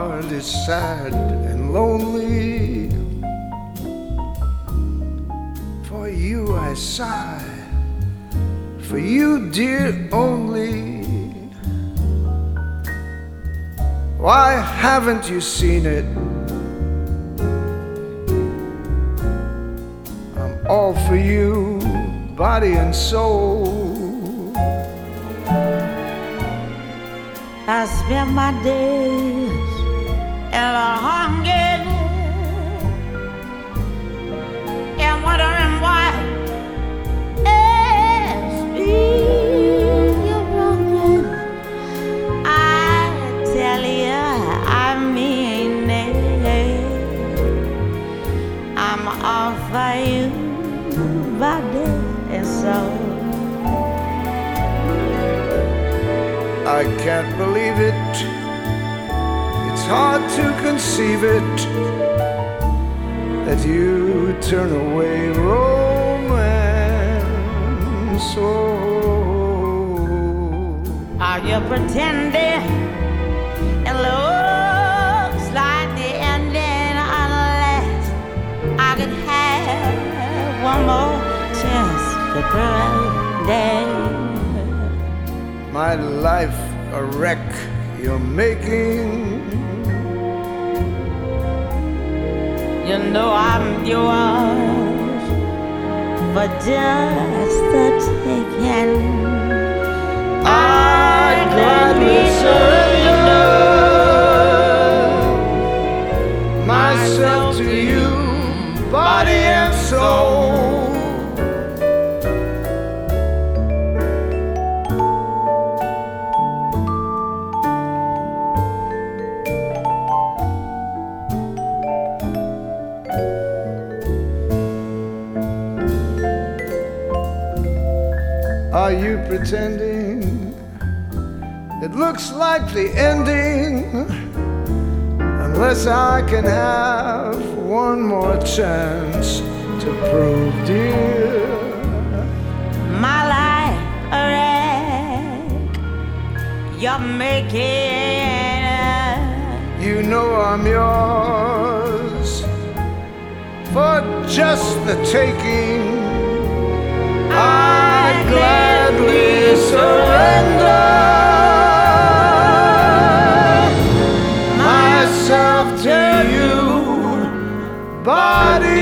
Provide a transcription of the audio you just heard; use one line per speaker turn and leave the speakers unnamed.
heart is sad and lonely. For you I sigh, for you, dear, only. Why haven't you seen it? I'm all for you, body and soul.
I spend my days in a hunger and wondering why you're wrong. I tell you, I mean it. I'm all for you, body and soul.
I can't believe it. It's hard to conceive it that you turn away romance. Oh,
are you pretending? It looks like the ending unless I could have one more chance to pretend.
My life a wreck you're making.
You know I'm yours for just the taking.
I'd gladly surrender myself to you, body and soul. Are you pretending? It looks like the ending, unless I can have one more chance to prove, dear,
my life a wreck you're making.
You know I'm yours for just the taking. I'd gladly surrender myself to you, body